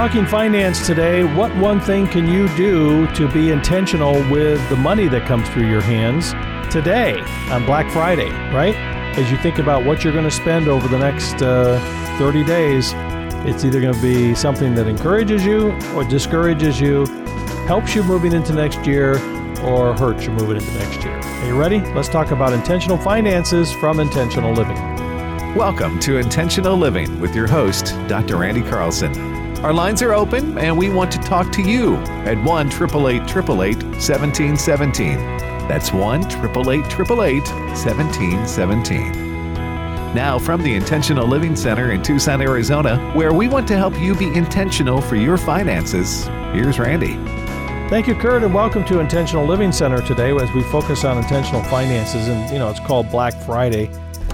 Talking finance today. What one thing can you do to be intentional with the money that comes through your hands today on Black Friday, right? As you think about what you're going to spend over the next 30 days, it's either going to be something that encourages you or discourages you, helps you moving into next year, or hurts you moving into next year. Are you ready? Let's talk about intentional finances from Intentional Living. Welcome to Intentional Living with your host, Dr. Randy Carlson. Our lines are open and we want to talk to you at 1-888-888-1717. That's 1-888-888-1717. Now from the Intentional Living Center in Tucson, Arizona, where we want to help you be intentional for your finances, here's Randy. Thank you, Kurt, and welcome to Intentional Living Center today as we focus on intentional finances. And, it's called Black Friday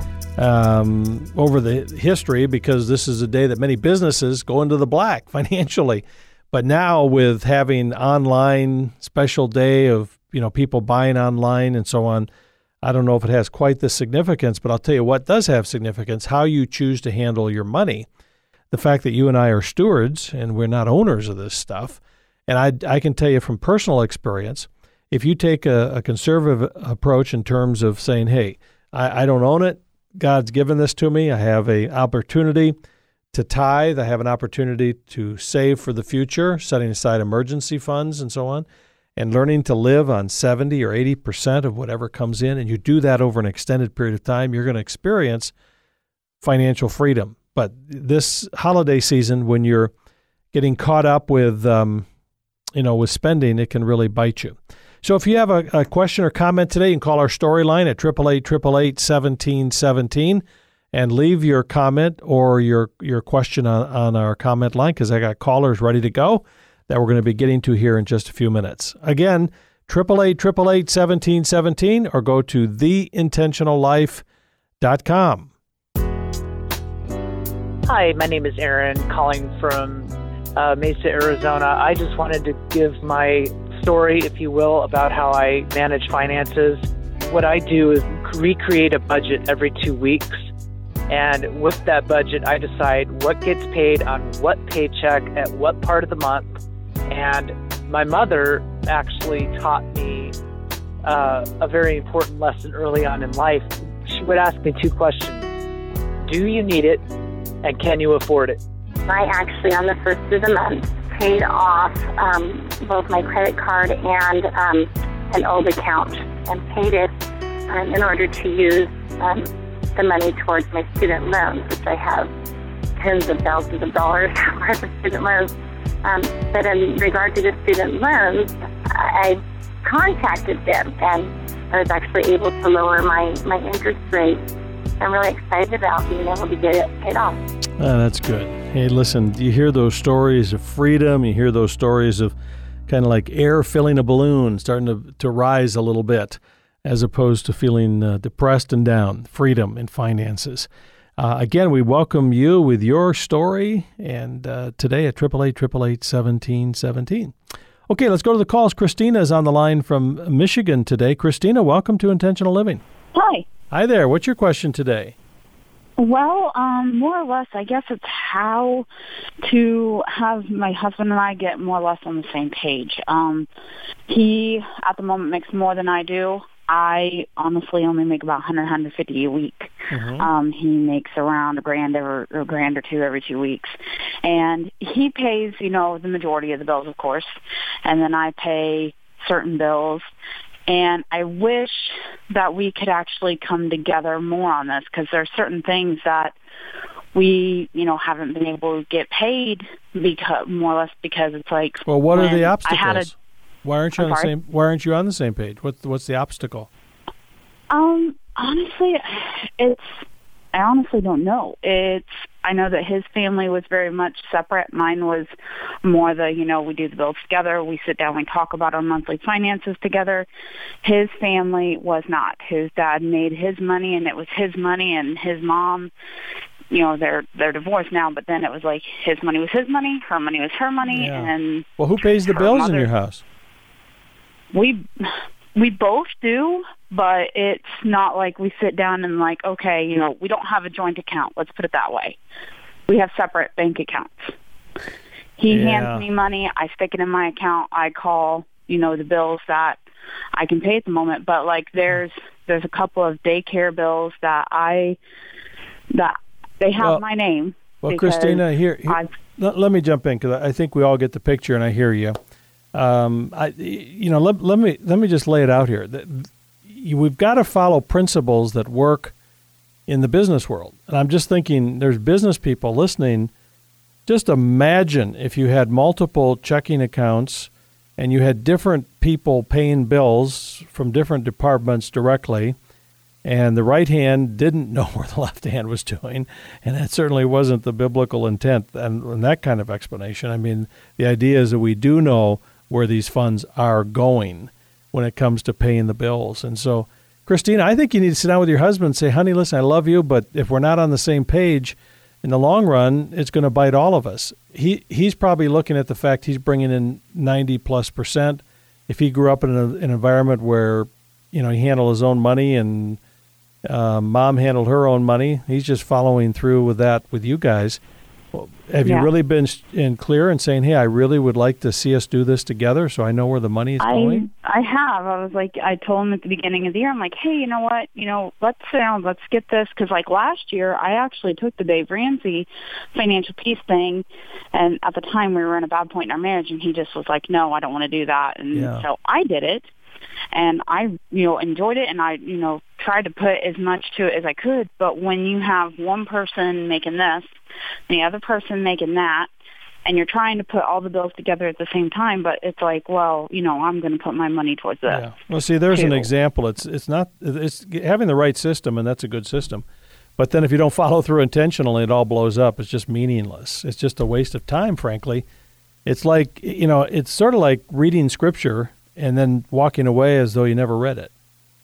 over the history because this is a day that many businesses go into the black financially. But now with having online special day of, people buying online and so on, I don't know if it has quite the significance, but I'll tell you what does have significance, how you choose to handle your money. The fact that you and I are stewards and we're not owners of this stuff. And I can tell you from personal experience, if you take a conservative approach in terms of saying, hey, I don't own it, God's given this to me, I have an opportunity to tithe, I have an opportunity to save for the future, setting aside emergency funds and so on, and learning to live on 70 or 80% of whatever comes in, and you do that over an extended period of time, you're going to experience financial freedom. But this holiday season, when you're getting caught up with with spending, it can really bite you. So if you have a question or comment today, you can call our storyline at 888-888-1717 and leave your comment or your question on our comment line because I got callers ready to go that we're going to be getting to here in just a few minutes. Again, 888-888-1717 or go to theintentionallife.com. Hi, my name is Aaron, calling from Mesa, Arizona. I just wanted to give my story, if you will, about how I manage finances. What I do is recreate a budget every 2 weeks. And with that budget, I decide what gets paid on what paycheck at what part of the month. And my mother actually taught me a very important lesson early on in life. She would ask me 2 questions. Do you need it? And can you afford it? I actually, on the first of the month, paid off both my credit card and an old account and paid it in order to use the money towards my student loans, which I have tens of thousands of dollars worth of student loans. But in regard to the student loans, I contacted them and I was actually able to lower my interest rate. I'm really excited about being able to get it paid off. That's good. Hey, listen, you hear those stories of freedom, you hear those stories of kind of like air filling a balloon, starting to rise a little bit, as opposed to feeling depressed and down. Freedom in finances. Again, we welcome you with your story, and today at 888-888-1717. Okay, let's go to the calls. Christina is on the line from Michigan today. Christina, welcome to Intentional Living. Hi. Hi there. What's your question today? Well, more or less, I guess it's how to have my husband and I get more or less on the same page. He, at the moment, makes more than I do. I honestly only make about $100, $150 a week. Mm-hmm. He makes around a grand or two every 2 weeks. And he pays, the majority of the bills, of course. And then I pay certain bills. And I wish that we could actually come together more on this because there are certain things that we, haven't been able to get paid more or less because it's like. Well, what are the obstacles? Why aren't you on the same page? What's the obstacle? Honestly, I honestly don't know. I know that his family was very much separate. Mine was more we do the bills together. We sit down, we talk about our monthly finances together. His family was not. His dad made his money, and it was his money, and his mom, they're divorced now, but then it was like his money was his money, her money was her money. Yeah. And well, who pays the bills in your house? We both do, but it's not like we sit down and like, okay, we don't have a joint account. Let's put it that way. We have separate bank accounts. He hands me money. I stick it in my account. I call, the bills that I can pay at the moment. But like there's a couple of daycare bills that they have my name. Well, Christina, here let me jump in because I think we all get the picture, and I hear you. Let me just lay it out here. We've got to follow principles that work in the business world. And I'm just thinking, there's business people listening. Just imagine if you had multiple checking accounts and you had different people paying bills from different departments directly, and the right hand didn't know where the left hand was doing, and that certainly wasn't the biblical intent and that kind of explanation. I mean, the idea is that we do know where these funds are going when it comes to paying the bills. And so, Christina, I think you need to sit down with your husband and say, honey, listen, I love you, but if we're not on the same page, in the long run, it's going to bite all of us. He's probably looking at the fact he's bringing in 90+%. If he grew up in an environment where, he handled his own money and mom handled her own money, he's just following through with that with you guys. Have you really been clear and saying, hey, I really would like to see us do this together so I know where the money is going? I have. I was like, I told him at the beginning of the year, I'm like, hey, you know what? Let's sit down, let's get this. Because like last year, I actually took the Dave Ramsey financial peace thing. And at the time, we were in a bad point in our marriage. And he just was like, no, I don't want to do that. And so I did it. And I, enjoyed it, and I, tried to put as much to it as I could. But when you have one person making this, and the other person making that, and you're trying to put all the bills together at the same time, but it's like, well, I'm going to put my money towards this. Yeah. Well, see, there's an example. It's having the right system, and that's a good system. But then if you don't follow through intentionally, it all blows up. It's just meaningless. It's just a waste of time, frankly. It's like, it's sort of like reading Scripture and then walking away as though you never read it.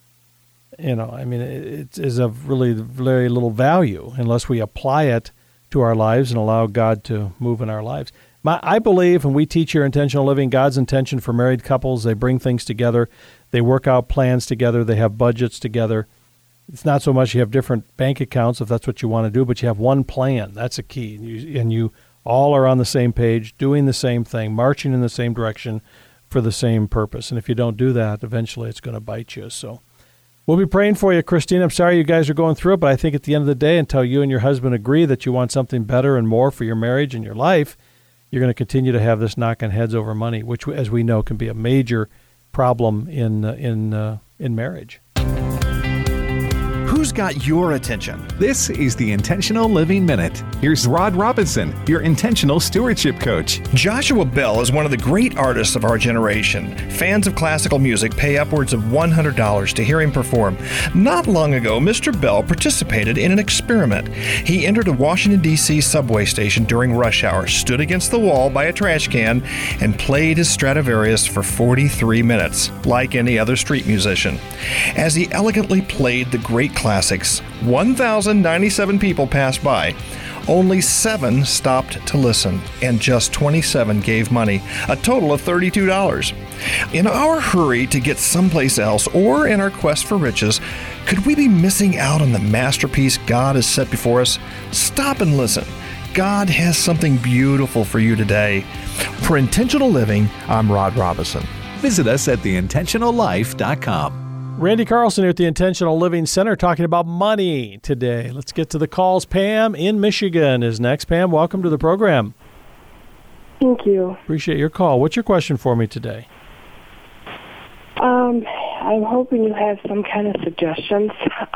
It is of really very little value unless we apply it to our lives and allow God to move in our lives. I believe when we teach here Intentional Living, God's intention for married couples, they bring things together. They work out plans together. They have budgets together. It's not so much you have different bank accounts if that's what you want to do, but you have one plan. That's a key. And you all are on the same page, doing the same thing, marching in the same direction, for the same purpose. And if you don't do that, eventually it's going to bite you. So we'll be praying for you, Christine. I'm sorry you guys are going through it, but I think at the end of the day, until you and your husband agree that you want something better and more for your marriage and your life, you're going to continue to have this knocking heads over money, which, as we know, can be a major problem in marriage. Who's got your attention? This is the Intentional Living Minute. Here's Rod Robinson, your intentional stewardship coach. Joshua Bell is one of the great artists of our generation. Fans of classical music pay upwards of $100 to hear him perform. Not long ago, Mr. Bell participated in an experiment. He entered a Washington, D.C. subway station during rush hour, stood against the wall by a trash can, and played his Stradivarius for 43 minutes, like any other street musician. As he elegantly played the great classics, 1,097 people passed by. Only 7 stopped to listen, and just 27 gave money, a total of $32. In our hurry to get someplace else, or in our quest for riches, could we be missing out on the masterpiece God has set before us? Stop and listen. God has something beautiful for you today. For Intentional Living, I'm Rod Robinson. Visit us at theintentionallife.com. Randy Carlson here at the Intentional Living Center talking about money today. Let's get to the calls. Pam in Michigan is next. Pam, welcome to the program. Thank you. Appreciate your call. What's your question for me today? I'm hoping you have some kind of suggestions.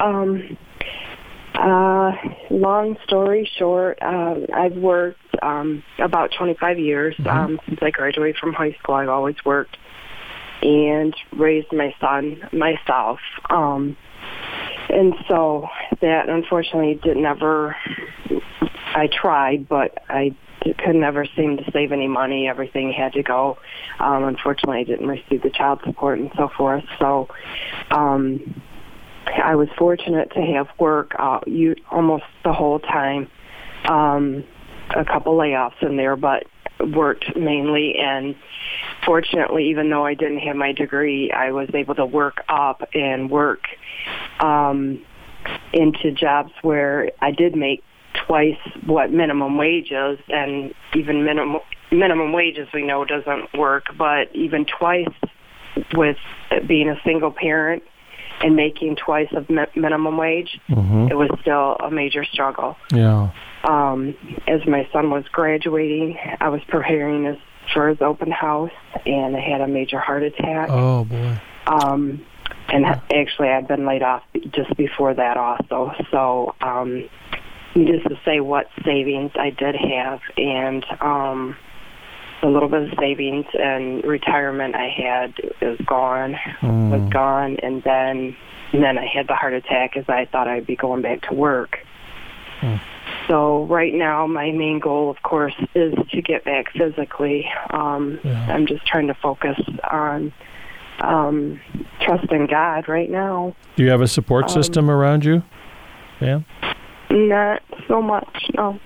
Long story short, I've worked about 25 years. Since I graduated from high school, I've always worked and raised my son myself. And so that unfortunately I tried, but I could never seem to save any money. Everything had to go. Unfortunately, I didn't receive the child support and so forth. So I was fortunate to have work almost the whole time. A couple layoffs in there, but worked mainly, and fortunately, even though I didn't have my degree, I was able to work up and work into jobs where I did make twice what minimum wage is, and even minimum wages we know doesn't work, but even twice with being a single parent and making twice of minimum wage, it was still a major struggle. Yeah. As my son was graduating, I was preparing for his open house, and I had a major heart attack. Oh, boy. And actually, I'd been laid off just before that also. So, needless to say, what savings I did have, and a little bit of savings and retirement I had was gone, and then I had the heart attack as I thought I'd be going back to work. So right now, my main goal, of course, is to get back physically. I'm just trying to focus on trusting God right now. Do you have a support system around you? Yeah. Not so much, no.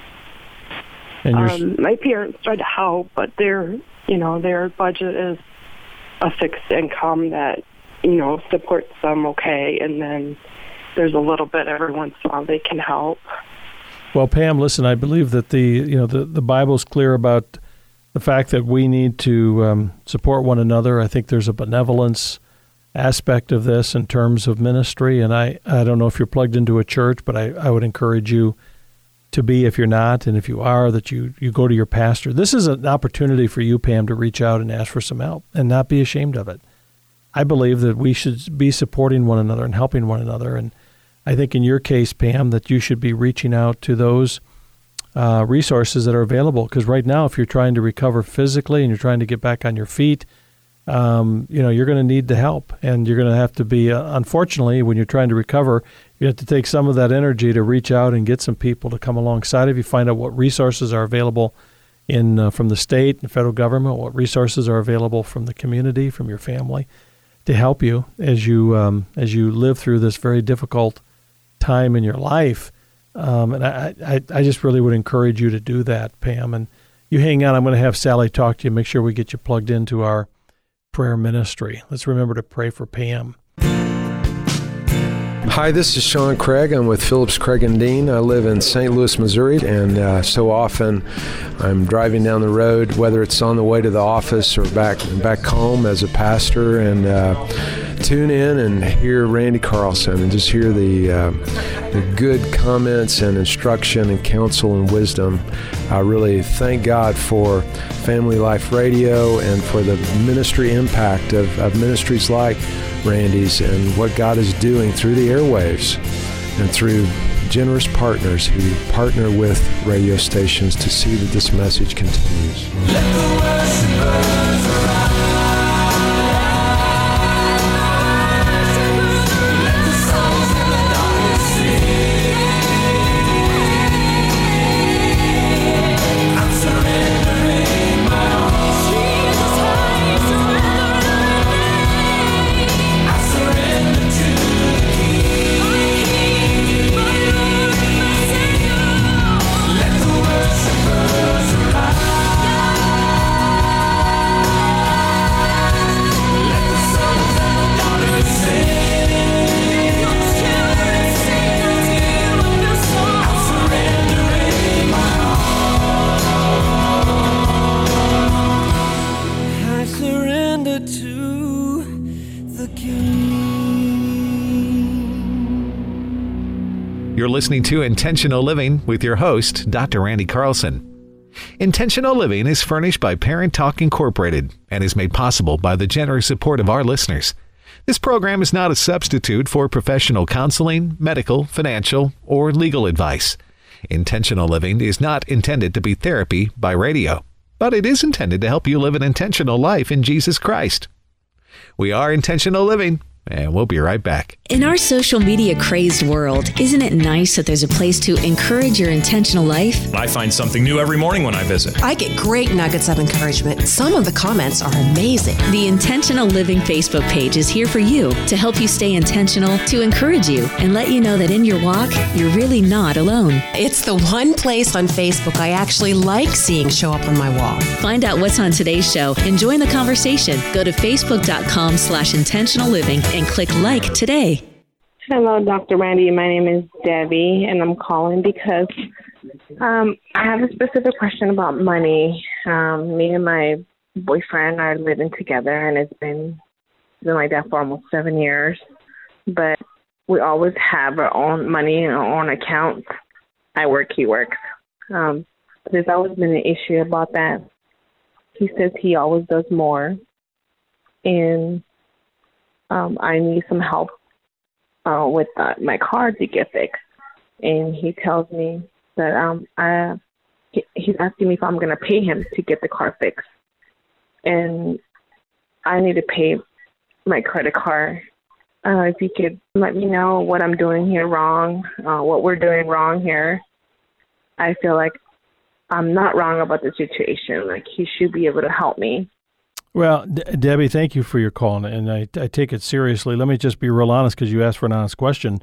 And my parents tried to help, but their budget is a fixed income that, supports them okay, and then there's a little bit every once in a while they can help. Well, Pam, listen, I believe that the Bible's clear about the fact that we need to support one another. I think there's a benevolence aspect of this in terms of ministry, and I don't know if you're plugged into a church, but I would encourage you to be, if you're not, and if you are, that you go to your pastor. This is an opportunity for you, Pam, to reach out and ask for some help and not be ashamed of it. I believe that we should be supporting one another and helping one another, and I think in your case, Pam, that you should be reaching out to those resources that are available, because right now, if you're trying to recover physically and you're trying to get back on your feet, you're going to need the help, and you're going to have to be, unfortunately, when you're trying to recover, you have to take some of that energy to reach out and get some people to come alongside of you, find out what resources are available from the state and federal government, what resources are available from the community, from your family, to help you as you live through this very difficult time in your life. And I just really would encourage you to do that, Pam. And you hang on. I'm going to have Sally talk to you, make sure we get you plugged into our prayer ministry. Let's remember to pray for Pam. Hi, this is Sean Craig. I'm with Phillips Craig & Dean. I live in St. Louis, Missouri, and so often I'm driving down the road, whether it's on the way to the office or back home as a pastor, and tune in and hear Randy Carlson and just hear the good comments and instruction and counsel and wisdom. I really thank God for Family Life Radio and for the ministry impact of ministries like Randy's and what God is doing through the airwaves and through generous partners who partner with radio stations to see that this message continues. Let the worshipers arise. Let the souls in the darkness sing. I'm surrendering my all. Jesus, I surrender. I surrender to the King, my Lord, my Savior. Let the worshipers arise. Let the sons and the daughters sing. Your children sing unto you a new song. I'm surrendering my all. I surrender to the King. You're listening to Intentional Living with your host, Dr. Randy Carlson. Intentional Living is furnished by Parent Talk Incorporated and is made possible by the generous support of our listeners. This program is not a substitute for professional counseling, medical, financial, or legal advice. Intentional Living is not intended to be therapy by radio, but it is intended to help you live an intentional life in Jesus Christ. We are Intentional Living, and we'll be right back. In our social media crazed world, isn't it nice that there's a place to encourage your intentional life? I find something new every morning when I visit. I get great nuggets of encouragement. Some of the comments are amazing. The Intentional Living Facebook page is here for you to help you stay intentional, to encourage you, and let you know that in your walk, you're really not alone. It's the one place on Facebook I actually like seeing show up on my wall. Find out what's on today's show and join the conversation. Go to facebook.com/intentionalliving and click like today. Hello, Dr. Randy. My name is Debbie, and I'm calling because I have a specific question about money. Me and my boyfriend are living together, and it's been like that for almost 7 years. But we always have our own money in our own accounts. I work, he works. There's always been an issue about that. He says he always does more, and I need some help with my car to get fixed. And he tells me that he's asking me if I'm going to pay him to get the car fixed. And I need to pay my credit card. If you could let me know what I'm doing here wrong, what we're doing wrong here. I feel like I'm not wrong about the situation. Like, he should be able to help me. Well, Debbie, thank you for your call, and I take it seriously. Let me just be real honest, because you asked for an honest question.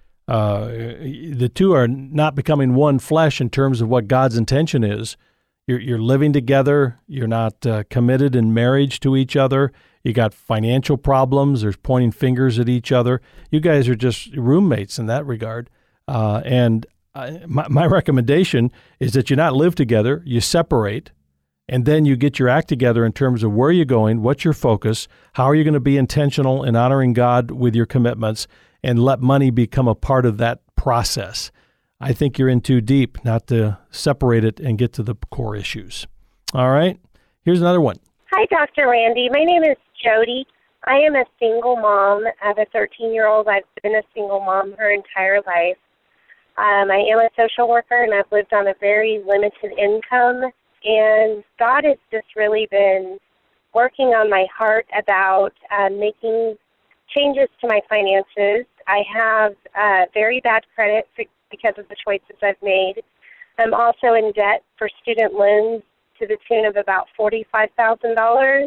The two are not becoming one flesh in terms of what God's intention is. You're living together. You're not committed in marriage to each other. You got financial problems. There's pointing fingers at each other. You guys are just roommates in that regard. And my recommendation is that you not live together. You separate. And then you get your act together in terms of where you're going, what's your focus, how are you going to be intentional in honoring God with your commitments, and let money become a part of that process. I think you're in too deep not to separate it and get to the core issues. All right? Here's another one. Hi, Dr. Randy. My name is Jody. I am a single mom of a 13-year-old. I've been a single mom her entire life. I am a social worker, and I've lived on a very limited income. And God has just really been working on my heart about making changes to my finances. I have very bad credit because of the choices I've made. I'm also in debt for student loans to the tune of about $45,000.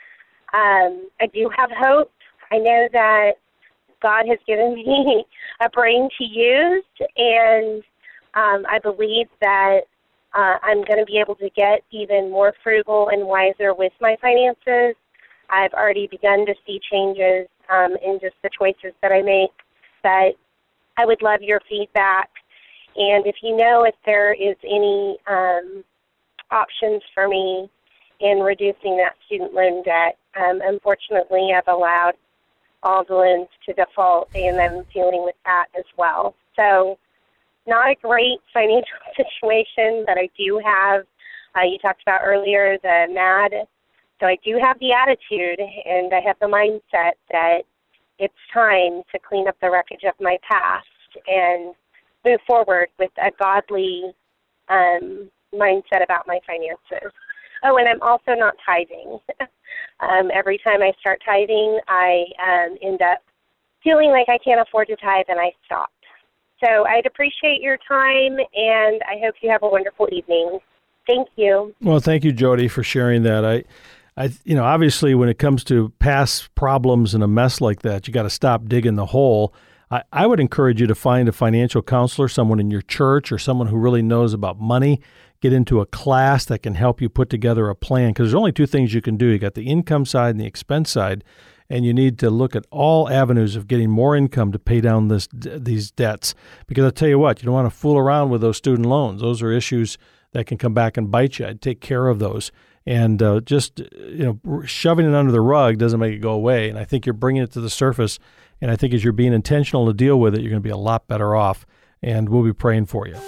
I do have hope. I know that God has given me a brain to use, and I believe that I'm going to be able to get even more frugal and wiser with my finances. I've already begun to see changes in just the choices that I make. But I would love your feedback. And if you know if there is any options for me in reducing that student loan debt, unfortunately I've allowed all the loans to default, and I'm dealing with that as well. So not a great financial situation, but I do have, you talked about earlier, the MAD. So I do have the attitude, and I have the mindset that it's time to clean up the wreckage of my past and move forward with a godly mindset about my finances. Oh, and I'm also not tithing. Every time I start tithing, I end up feeling like I can't afford to tithe, and I stop. So I'd appreciate your time, and I hope you have a wonderful evening. Thank you. Well, thank you, Jody, for sharing that. I obviously, when it comes to past problems and a mess like that, you got to stop digging the hole. I would encourage you to find a financial counselor, someone in your church or someone who really knows about money. Get into a class that can help you put together a plan, because there's only two things you can do. You got the income side and the expense side, and you need to look at all avenues of getting more income to pay down these debts. Because I'll tell you what, you don't want to fool around with those student loans. Those are issues that can come back and bite you. I'd take care of those. And just shoving it under the rug doesn't make it go away. And I think you're bringing it to the surface. And I think as you're being intentional to deal with it, you're going to be a lot better off. And we'll be praying for you.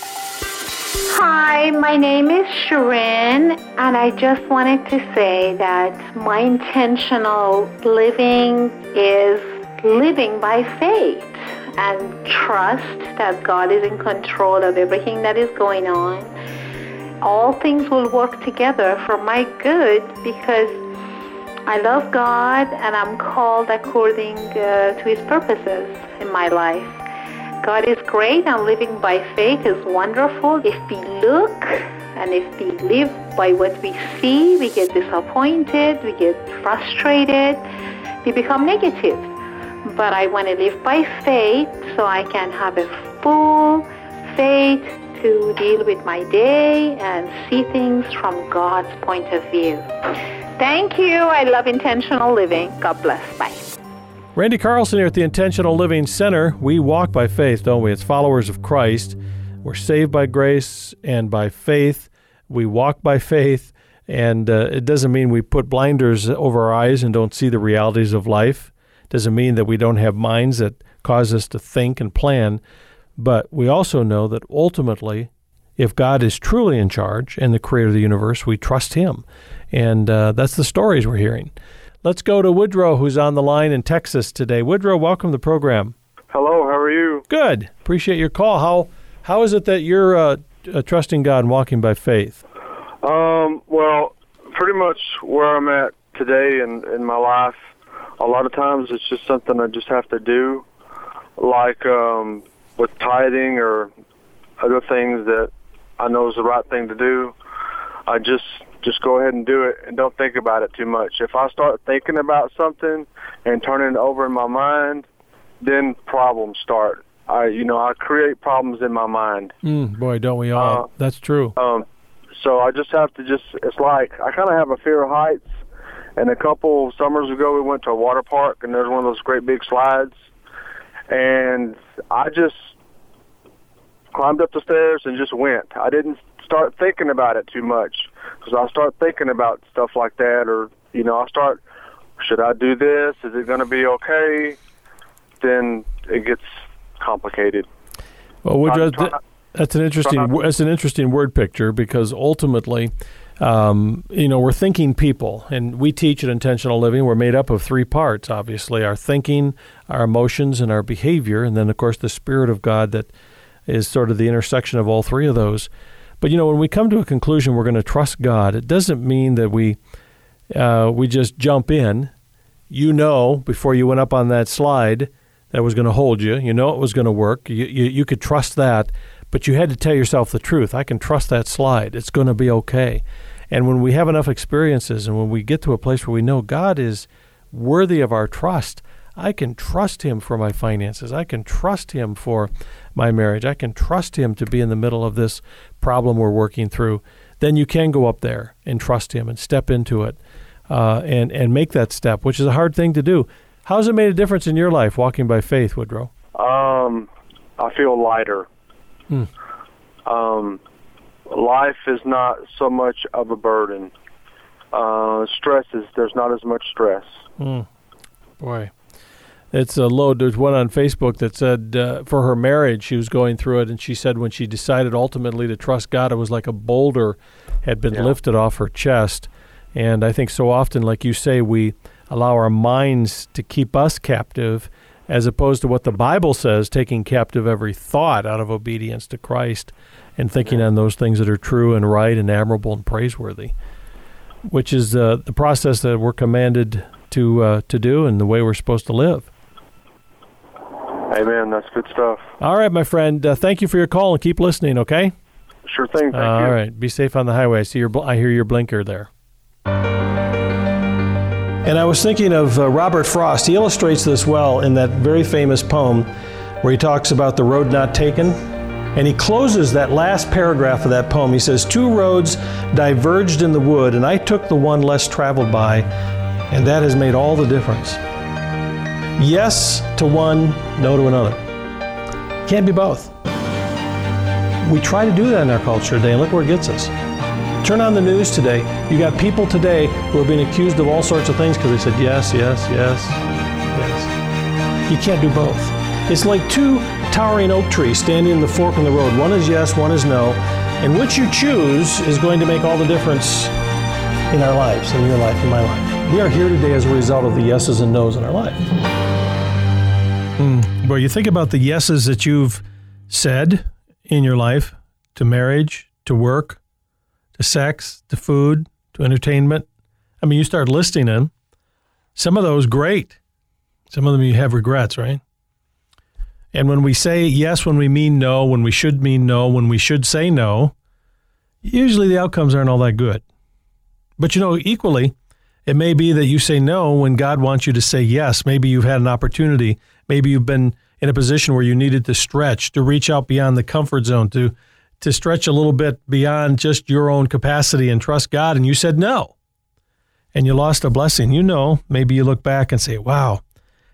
Hi, my name is Sharon, and I just wanted to say that my intentional living is living by faith and trust that God is in control of everything that is going on. All things will work together for my good because I love God and I'm called according to His purposes in my life. God is great, and living by faith is wonderful. If we look and if we live by what we see, we get disappointed, we get frustrated, we become negative. But I want to live by faith so I can have a full faith to deal with my day and see things from God's point of view. Thank you. I love intentional living. God bless. Bye. Randy Carlson here at the Intentional Living Center. We walk by faith, don't we? It's followers of Christ. We're saved by grace and by faith. We walk by faith, and it doesn't mean we put blinders over our eyes and don't see the realities of life. It doesn't mean that we don't have minds that cause us to think and plan. But we also know that ultimately, if God is truly in charge and the creator of the universe, we trust him. And that's the stories we're hearing. Let's go to Woodrow, who's on the line in Texas today. Woodrow, welcome to the program. Hello, how are you? Good. Appreciate your call. How is it that you're trusting God and walking by faith? Well, pretty much where I'm at today in my life, a lot of times it's just something I just have to do, like with tithing or other things that I know is the right thing to do. I just go ahead and do it and don't think about it too much. If I start thinking about something and turning it over in my mind, then problems start. I create problems in my mind. Boy, don't we all. That's true. So I just have to it's like I kind of have a fear of heights. And a couple summers ago, we went to a water park, and there's one of those great big slides. And I just climbed up the stairs and just went. I didn't start thinking about it too much, because I start thinking about stuff like that, or, I start, should I do this? Is it going to be okay? Then it gets complicated. Well, Woodrow, that's an interesting word picture, because ultimately, we're thinking people, and we teach at Intentional Living. We're made up of three parts, obviously: our thinking, our emotions, and our behavior, and then, of course, the Spirit of God that is sort of the intersection of all three of those. But, when we come to a conclusion, we're going to trust God. It doesn't mean that we just jump in. Before you went up on that slide, that was going to hold you. It was going to work. You could trust that, but you had to tell yourself the truth. I can trust that slide. It's going to be okay. And when we have enough experiences and when we get to a place where we know God is worthy of our trust, I can trust him for my finances. I can trust him for my marriage. I can trust him to be in the middle of this problem we're working through. Then you can go up there and trust him and step into it and make that step, which is a hard thing to do. How's it made a difference in your life, walking by faith, Woodrow? I feel lighter. Life is not so much of a burden. There's not as much stress. Boy. It's a load. There's one on Facebook that said for her marriage, she was going through it, and she said when she decided ultimately to trust God, it was like a boulder had been lifted off her chest. And I think so often, like you say, we allow our minds to keep us captive, as opposed to what the Bible says, taking captive every thought out of obedience to Christ and thinking on those things that are true and right and admirable and praiseworthy, which is the process that we're commanded to do and the way we're supposed to live. Amen. That's good stuff. All right, my friend. Thank you for your call, and keep listening, okay? Sure thing. Thank you. All right. Be safe on the highway. I hear your blinker there. And I was thinking of Robert Frost. He illustrates this well in that very famous poem where he talks about the road not taken. And he closes that last paragraph of that poem. He says, 2 roads diverged in the wood, and I took the one less traveled by, and that has made all the difference. Yes to one, no to another. Can't be both. We try to do that in our culture today, and look where it gets us. Turn on the news today. You got people today who are being accused of all sorts of things because they said yes, yes, yes, yes. You can't do both. It's like 2 towering oak trees standing in the fork in the road. One is yes, one is no. And which you choose is going to make all the difference in our lives, in your life, in my life. We are here today as a result of the yeses and nos in our life. Well, you think about the yeses that you've said in your life, to marriage, to work, to sex, to food, to entertainment. I mean, you start listing them. Some of those, great. Some of them you have regrets, right? And when we say yes, when we mean no, when we should mean no, when we should say no, usually the outcomes aren't all that good. But equally, it may be that you say no when God wants you to say yes. Maybe you've had an opportunity. Maybe you've been in a position where you needed to stretch, to reach out beyond the comfort zone, to stretch a little bit beyond just your own capacity and trust God, and you said no. And you lost a blessing. Maybe you look back and say, wow,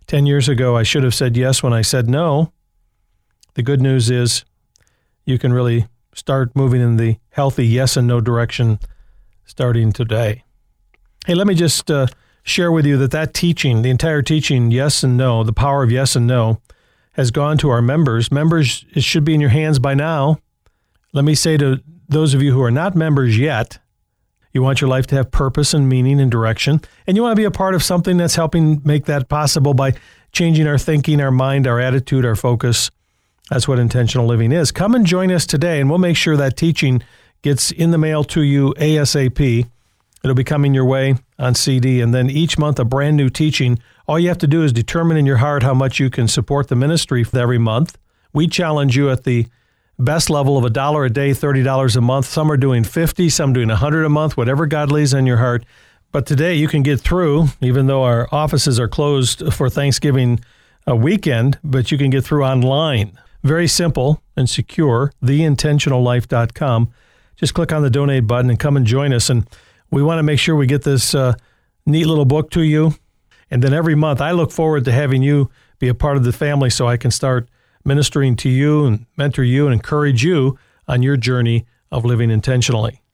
10 years ago, I should have said yes when I said no. The good news is you can really start moving in the healthy yes and no direction starting today. Hey, let me just share with you that teaching, the entire teaching, yes and no, the power of yes and no, has gone to our members. Members, it should be in your hands by now. Let me say to those of you who are not members yet, you want your life to have purpose and meaning and direction, and you want to be a part of something that's helping make that possible by changing our thinking, our mind, our attitude, our focus. That's what intentional living is. Come and join us today, and we'll make sure that teaching gets in the mail to you ASAP. It'll be coming your way on CD, and then each month a brand new teaching. All you have to do is determine in your heart how much you can support the ministry every month. We challenge you at the best level of $1 a day, $30 a month. Some are doing $50, some doing $100 a month, whatever God lays on your heart. But today you can get through, even though our offices are closed for Thanksgiving weekend, but you can get through online. Very simple and secure, theintentionallife.com. Just click on the donate button and come and join us. And we want to make sure we get this neat little book to you. And then every month, I look forward to having you be a part of the family so I can start ministering to you and mentor you and encourage you on your journey of living intentionally.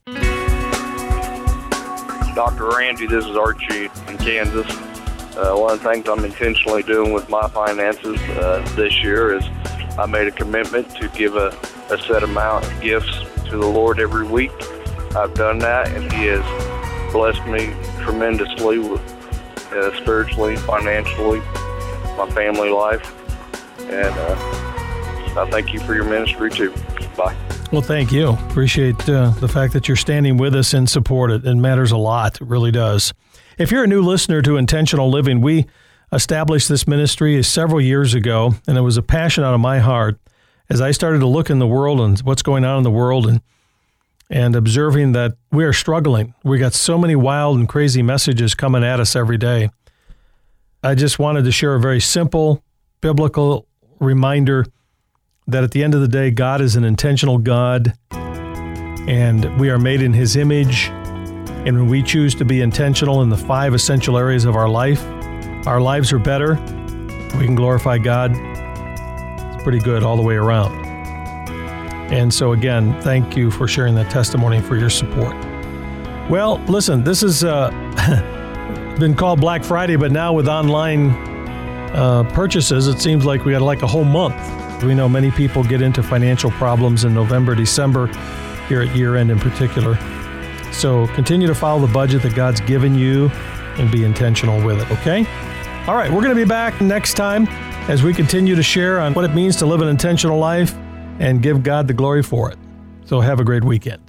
Dr. Randy, this is Archie in Kansas. One of the things I'm intentionally doing with my finances this year is I made a commitment to give a set amount of gifts to the Lord every week. I've done that, and He has blessed me tremendously with spiritually, financially, my family life. And I thank you for your ministry, too. Bye. Well, thank you. Appreciate the fact that you're standing with us and support it. It matters a lot. It really does. If you're a new listener to Intentional Living, we established this ministry several years ago, and it was a passion out of my heart as I started to look in the world and what's going on in the world and observing that we are struggling. We got so many wild and crazy messages coming at us every day. I just wanted to share a very simple biblical reminder that at the end of the day, God is an intentional God, and we are made in His image. And when we choose to be intentional in the 5 essential areas of our life, our lives are better. We can glorify God. It's pretty good all the way around. And so again, thank you for sharing that testimony, for your support. Well, listen, this has been called Black Friday, but now with online purchases, it seems like we got like a whole month. We know many people get into financial problems in November, December, here at year end in particular. So continue to follow the budget that God's given you and be intentional with it, okay? All right, we're going to be back next time as we continue to share on what it means to live an intentional life and give God the glory for it. So have a great weekend.